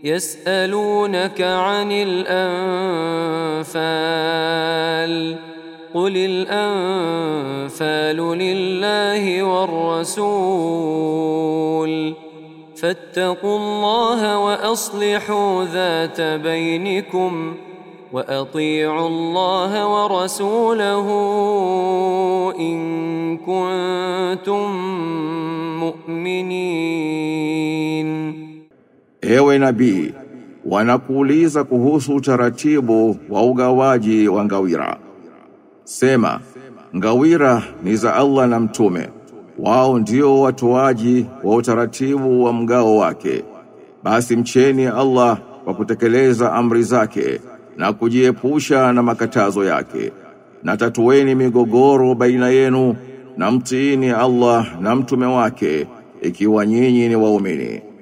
يسألونك عن الأنفال قل الأنفال لله والرسول فاتقوا الله وأصلحوا ذات بينكم وأطيعوا الله ورسوله إن كنتم مؤمنين. Ewe nabii, wanakuuliza kuhusu utaratibu wa ugawaji wa ngawira. Sema, ngawira ni za Allah na mtume, wao ndio watoaji wa utaratibu wa mgao wake. Basi mcheni Allah kwa kutekeleza amri zake na kujiepusha na makatazo yake, na tatueni migogoro baina yenu, na mtiini Allah na mtume wake ikiwa nyinyi ni waumini.